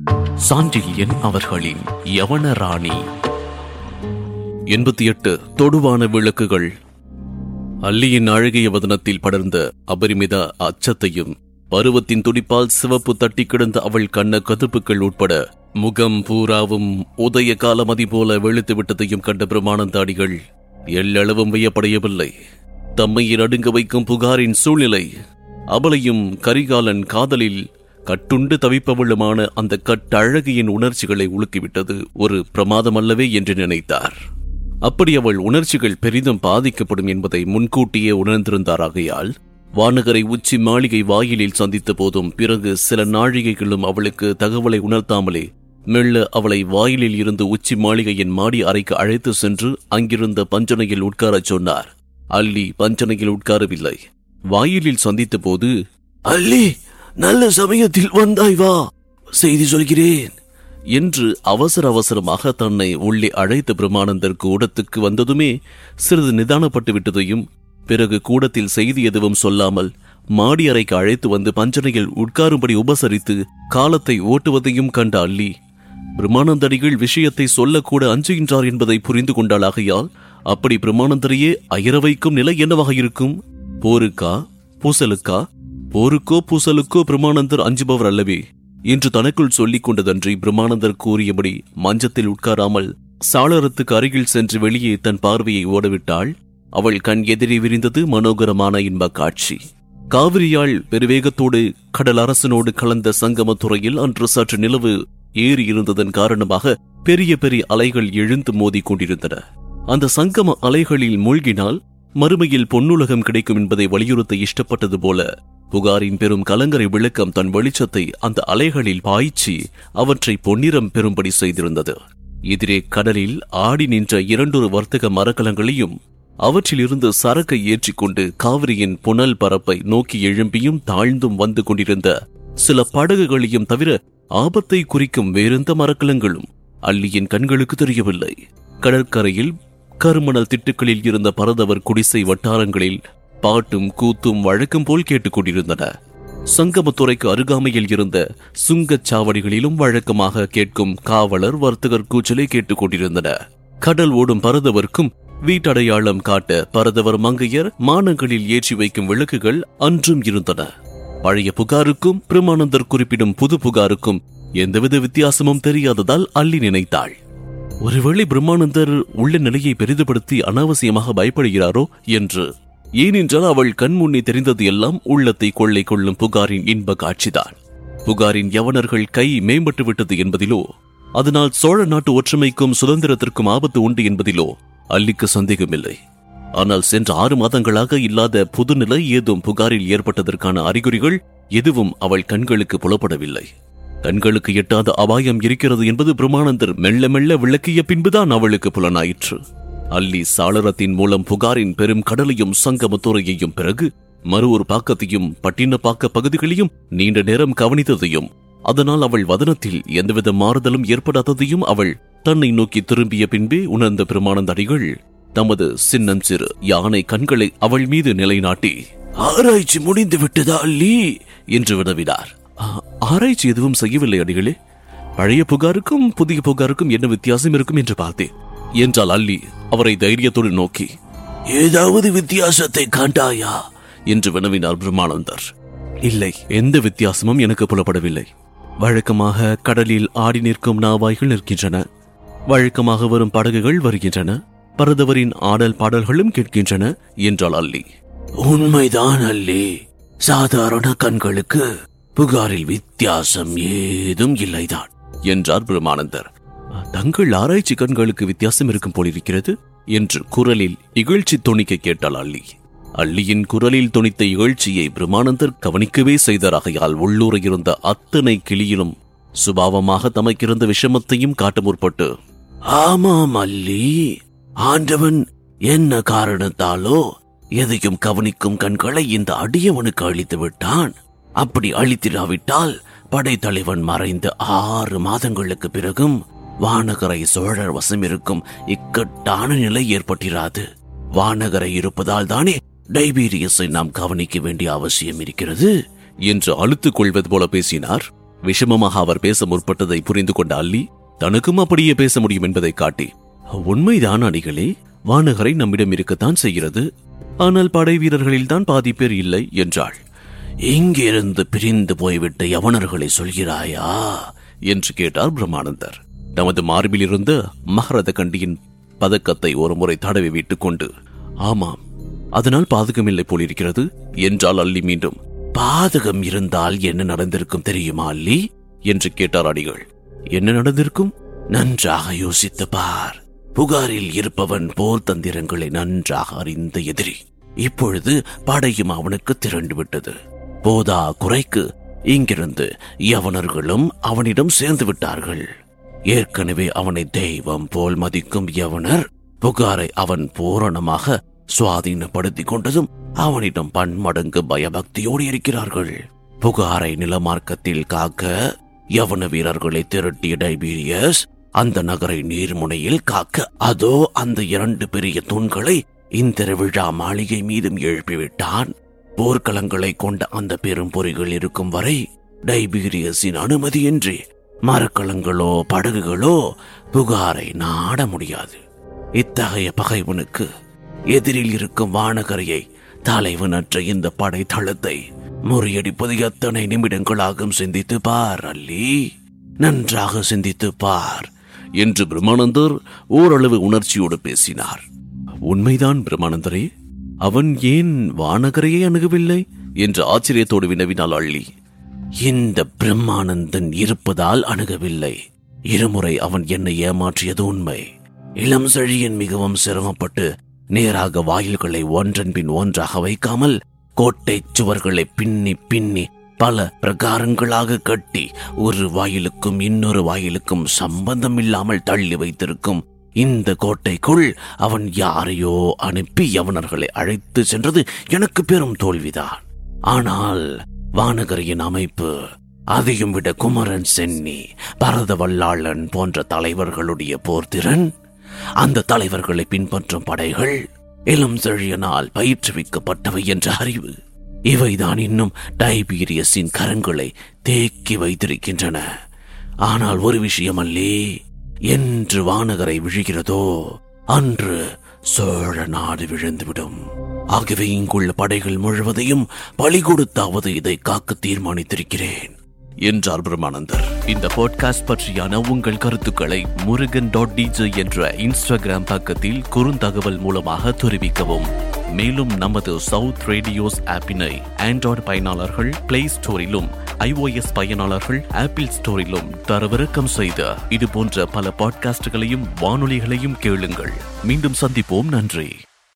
சாண்டில்யன் அவர்களின் யவனராணி. 88 தொடுவான விளக்குகள். அல்லியின் அழகிய வதனத்தில் படர்ந்த அபரிமித அச்சத்தையும், பருவத்தின் துடிப்பால் சிவப்பு தட்டி கிடந்த அவள் கண்ண கதுப்புகள் உட்பட முகம் பூராவும் உதய காலமதி போல வெளுத்து விட்டதையும் கண்ட பிரமானந்தாடிகள் எல்லளவும் வியப்படையவில்லை. தம்மை நடுங்க வைக்கும் புகாரின் சூழ்நிலை, அபலையும் கரிகாலன் காதலில் கட்டுண்டு தவிப்பவளுமான அந்த கட்டழகியின் உணர்ச்சிகளை உலுக்கிவிட்டது ஒரு பிரமாதமல்லவே என்று நினைத்தார். அப்படி அவள் உணர்ச்சிகள் பெரிதும் பாதிக்கப்படும் என்பதை முன்கூட்டியே உணர்ந்திருந்தாராகையால் வானகரை உச்சி மாளிகை வாயிலில் சந்தித்த போதும் பிறகு சில நாழிகைகளும் அவளுக்கு தகவலை உணர்த்தாமலே மெல்ல அவளை வாயிலில் இருந்து உச்சி மாளிகையின் மாடி அறைக்கு அழைத்து சென்று அங்கிருந்த பஞ்சனையில் உட்காரச் சொன்னார். அல்லி பஞ்சனையில் உட்காரவில்லை. வாயிலில் சந்தித்த போது, அல்லி, நல்ல சமயத்தில் வந்தாய், வா, செய்தி சொல்கிறேன் என்று அவசர அவசரமாக தன்னை உள்ளே அழைத்த பிரமானந்தர் கூடத்துக்கு வந்ததுமே சிறிது நிதானப்பட்டு விட்டதையும், பிறகு கூடத்தில் செய்தி எதுவும் சொல்லாமல் மாடி அறைக்கு அழைத்து வந்து பஞ்சனையில் உட்காரும்படி உபசரித்து காலத்தை ஓட்டுவதையும் கண்ட அல்லி, பிரமானந்தடிகள் விஷயத்தை சொல்லக்கூட அஞ்சுகின்றார் என்பதை புரிந்து கொண்டாளாகையால், அப்படி பிரமானந்தரையே அயர வைக்கும் நிலை என்னவாக இருக்கும்? போருக்கா பூசலுக்கா? போருக்கோ பூசலுக்கோ பிரமானந்தர் அஞ்சுபவர் அல்லவே என்று தனக்குள் சொல்லிக் கொண்டதன்றி, பிரமானந்தர் கூறியபடி மஞ்சத்தில் உட்காராமல் சாளரத்துக்கு அருகில் சென்று வெளியே தன் பார்வையை ஓடவிட்டாள். அவள் கண் எதிரே விரிந்தது மனோகரமான இன்ப காட்சி. காவிரியால் பெருவேகத்தோடு கடல் அரசனோடு கலந்த சங்கமத்துறையில் அன்று சற்று நிலவு ஏறி இருந்ததன் காரணமாக பெரிய பெரிய அலைகள் எழுந்து மோதி கொண்டிருந்தன. அந்த சங்கம அலைகளில் மூழ்கினால் மறுமையில் பொன்னுலகம் கிடைக்கும் என்பதை வலியுறுத்த இஷ்டப்பட்டது போல புகாரின் பெரும் கலங்கரை விளக்கம் தன் வெளிச்சத்தை அந்த அலைகளில் பாய்ச்சி அவற்றை பொன்னிறம் பெறும்படி செய்திருந்தது. எதிரே கடலில் ஆடி நின்ற 2 வர்த்தக மரக்கலங்களையும் அவற்றிலிருந்து சரக்கை ஏற்றிக்கொண்டு காவிரியின் புனல் பரப்பை நோக்கி எழும்பியும் தாழ்ந்தும் வந்து கொண்டிருந்த சில படகுகளையும் தவிர ஆபத்தை குறிக்கும் வேறெந்த மரக்கலங்களும் அல்லியின் கண்களுக்கு தெரியவில்லை. கடற்கரையில் கருமணல் திட்டுக்களில் இருந்த பரதவர் குடிசை வட்டாரங்களில் பாட்டும் கூத்தும் வழக்கம் போல் கேட்டுக் கொண்டிருந்தன. சங்கமத்துறைக்கு அருகாமையில் இருந்த சுங்கச் சாவடிகளிலும் வழக்கமாக கேட்கும் காவலர் வர்த்தகர் கூச்சலை கேட்டுக் கொண்டிருந்தன. கடல் ஓடும் பரதவர்க்கும் வீட்டடையாளம் காட்ட பரதவர் மங்கையர் மானங்களில் ஏற்றி வைக்கும் விளக்குகள் அன்றும் இருந்தன. பழைய புகாருக்கும் பிரமானந்தர் குறிப்பிடும் புது புகாருக்கும் எந்தவித வித்தியாசமும் தெரியாததால் அல்லி நினைத்தாள், ஒருவேளை பிரம்மானந்தர் உள்ள நிலையை பெரிதுபடுத்தி அனாவசியமாக பயப்படுகிறாரோ என்று. ஏனென்றால் அவள் கண்முன்னே தெரிந்தது எல்லாம் உள்ளத்தை கொள்ளை கொள்ளும் புகாரின் இன்ப காட்சிதான். புகாரின் யவனர்கள் கை மேம்பட்டு விட்டது என்பதிலோ, அதனால் சோழ நாட்டு ஒற்றுமைக்கும் சுதந்திரத்திற்கும் ஆபத்து உண்டு என்பதிலோ அல்லிக்கு சந்தேகமில்லை. ஆனால் சென்ற 6 மாதங்களாக இல்லாத புதுநிலை ஏதும் புகாரில் ஏற்பட்டதற்கான அறிகுறிகள் எதுவும் அவள் கண்களுக்கு புலப்படவில்லை. கண்களுக்கு எட்டாத அபாயம் இருக்கிறது என்பது பிரமானந்தர் மெல்ல மெல்ல விளக்கிய பின்புதான் அவளுக்கு புலனாயிற்று. அல்லி சாளரத்தின் மூலம் புகாரின் பெரும் கடலையும் சங்கமத்துறையையும் பிறகு மறு பாக்கத்தையும் பட்டினப்பாக்க பகுதிகளையும் நீண்ட நேரம் கவனித்ததையும், அதனால் அவள் வதனத்தில் எந்தவித மாறுதலும் ஏற்படாததையும் அவள் தன்னை நோக்கி திரும்பிய பின்பே உணர்ந்த பிரமானந்தடிகள் தமது சின்னம் சிறு யானை கண்களை அவள் மீது நிலைநாட்டி, ஆராய்ச்சி முடிந்து விட்டதா அல்லி என்று வினவினார். ஆராய்ச்சி எதுவும் செய்யவில்லை அடிகளே. பழைய புகாருக்கும் புதிய புகாருக்கும் என்ன வித்தியாசம் இருக்கும் என்று பார்த்தேன் என்றால் அல்லி அவரை தைரியத்தோடு நோக்கி, ஏதாவது வித்தியாசத்தை காண்டாயா என்று வினவினார் பிரம்மானந்தர். இல்லை, எந்த வித்தியாசமும் எனக்கு புலப்படவில்லை. வழக்கமாக கடலில் ஆடி நிற்கும் நாவாய்கள் நிற்கின்றன, வழக்கமாக வரும் படகுகள் வருகின்றன, பரதவரின் ஆடல் பாடல்களும் கேட்கின்றன என்றாள் அல்லி. உண்மைதான் அல்லி, சாதாரண கண்களுக்கு புகாரில் வித்தியாசம் ஏதும் இல்லைதான் என்றார் பிரம்மானந்தர். தங்கள் ஆராய்ச்சி கண்களுக்கு வித்தியாசம் இருக்கும் போலிருக்கிறது என்று குரலில் இகழ்ச்சி தொனிக்க கேட்டாள் அல்லி. அல்லியின் குரலில் தொனித்த இகழ்ச்சியை பிரம்மானந்தர் கவனிக்கவே செய்தாராகையால் உள்ளூர இருந்த அத்தனை கிளியிலும் சுபாவமாக தமக்கிருந்த விஷமத்தையும் காட்ட முற்பட்டு, ஆமாம் அல்லி, ஆண்டவன் என்ன காரணத்தாலோ எதையும் கவனிக்கும் கண்களை இந்த அடியவனுக்கு அளித்து விட்டான். அப்படி அளித்திராவிட்டால் படைத்தலைவன் மறைந்த 6 மாதங்களுக்கு பிறகும் வானகரை சோழர் வசம் இருக்கும் இக்கட்டான நிலை ஏற்பட்டிராது. வானகரை இருப்பதால் தானே டைபீரியஸை நாம் கவனிக்க வேண்டிய அவசியம் இருக்கிறது என்று அழுத்துக் கொள்வது போல பேசினார். விஷமமாக அவர் பேச முற்பட்டதை புரிந்து கொண்ட அல்லி தனக்கும் அப்படியே பேச முடியும் என்பதை காட்டி, உண்மைதான் அடிகளே, வானகரை நம்மிடம் இருக்கத்தான் செய்கிறது. ஆனால் படை வீரர்களில் தான் பாதி பேர் இல்லை என்றாள். இங்கிருந்து பிரிந்து போய்விட்ட யவனர்களை சொல்கிறாயா என்று கேட்டார் பிரம்மானந்தர். தமது மார்பில் இருந்த மகரத கண்டியின் பதக்கத்தை ஒரு முறை தடவி விட்டுக் கொண்டு, ஆமாம், அதனால் பாதகமில்லை போலிருக்கிறது என்றால் அல்லி மீண்டும். பாதகம் இருந்தால் என்ன நடந்திருக்கும் தெரியுமா அல்லி என்று கேட்டார் அடிகள். என்ன நடந்திருக்கும்? நன்றாக யோசித்து பார். புகாரில் இருப்பவன் போர் தந்திரங்களை நன்றாக அறிந்த எதிரி. இப்பொழுது படையும் அவனுக்கு திரண்டு விட்டது. போதா குறைக்கு இங்கிருந்து யவனர்களும் அவனிடம் சேர்ந்து விட்டார்கள். ஏற்கனவே அவனை தெய்வம் போல் மதிக்கும் யவனர் புகாரை அவன் பூரணமாக சுவாதீனப்படுத்திக் கொண்டதும் அவனிடம் பன்மடங்கு பயபக்தியோடு இருக்கிறார்கள். புகாரை நிலமார்க்கத்தில் காக்க யவன வீரர்களை திரட்டிய டைபீரியஸ் அந்த நகரை நீர்முனையில் காக்க அதோ அந்த 2 பெரிய தூண்களை இந்த விழா மாளிகை மீதும் எழுப்பிவிட்டான். போர்க்களங்களை கொண்ட அந்த பெரும் பொறிகள் இருக்கும் வரை டைபீரியஸின் அனுமதியின்றி மரக்கலங்களோ படகுகளோ புகாரை நாட முடியாது. இத்தகைய பகைவனுக்கு எதிரில் இருக்கும் வானகரையை தலைவனற்ற இந்த படை தளத்தை முறியடிப்பது எத்தனை நிமிடங்களாகும் சிந்தித்து பார் அல்லி, நன்றாக சிந்தித்து பார் என்று பிரம்மானந்தர் ஓரளவு உணர்ச்சியோடு பேசினார். உண்மைதான் பிரம்மானந்தரே, அவன் ஏன் வானகரையை அணுகவில்லை என்று ஆச்சரியத்தோடு வினவினாள் அள்ளி. இந்த பிரம்மானந்தன் இருப்பதால் அணுகவில்லை. இருமுறை அவன் என்னை ஏமாற்றியது உண்மை. இளம் செழியன் மிகவும் சிரமப்பட்டு நேராக வாயில்களை ஒன்றன் பின் ஒன்றாக வைக்காமல் கோட்டை சுவர்களை பின்னி பின்னி பல பிரகாரங்களாக கட்டி ஒரு வாயிலுக்கும் இன்னொரு வாயிலுக்கும் சம்பந்தம் இல்லாமல் தள்ளி வைத்திருக்கும் இந்த கோட்டைக்குள் அவன் யாரையோ அனுப்பி யவனர்களை அழைத்து சென்றது எனக்கு பெரும் தோல்விதான். ஆனால் வானகரியின் அமைப்பு, அதையும் விட குமரன் சென்னி, பரத வல்லாளன் போன்ற தலைவர்களுடைய போர்த்திறன், அந்த தலைவர்களை பின்பற்றும் படைகள் இளம் செழியனால் பயிற்றுவிக்கப்பட்டவை என்ற அறிவு, இவைதான் இன்னும் டைபீரியஸின் கரங்களை தேக்கி வைத்திருக்கின்றன. ஆனால் ஒரு விஷயம் அல்லே, என்று வானகரை விழுகிறதோ அன்று சோழ நாடு விழுந்துவிடும். ஆகவே இங்குள்ள படைகள் முழுவதையும் பலி கொடுத்தாவது இதை காக்க தீர்மானித்திருக்கிறேன் என்றார் பிரம்மானந்தர். இந்த பாட்காஸ்ட் பற்றியான உங்கள் கருத்துக்களை murugan.dj என்ற இன்ஸ்டாகிராம் பக்கத்தில் குறுந்தகவல் மூலமாக தெரிவிக்கவும். மேலும் நமது சவுத் ரேடியோஸ் ஆப்பினை ஆண்ட்ராய்டு பயனாளர்கள் பிளே ஸ்டோரிலும் iOS பயனாளர்கள் ஆப்பிள் ஸ்டோரிலும் தரவிறக்கம் செய்த இது போன்ற பல பாட்காஸ்டுகளையும் வானொலிகளையும் கேளுங்கள். மீண்டும் சந்திப்போம். நன்றி.